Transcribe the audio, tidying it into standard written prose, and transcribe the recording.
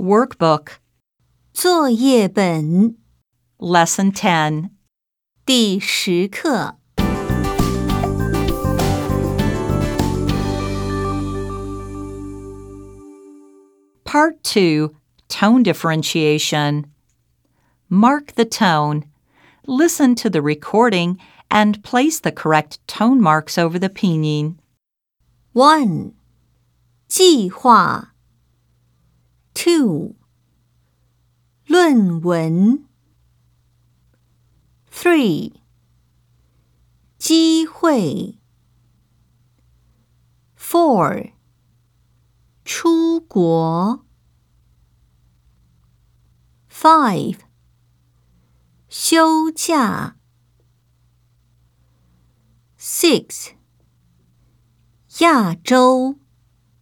Workbook 作业本 Lesson 10 第10课 Part 2 Tone Differentiation Mark the tone. Listen to the recording and place the correct tone marks over the pinyin. 1. 计划 2. 论文 3. 机会 4. 出国 5. 休假 6. 亚洲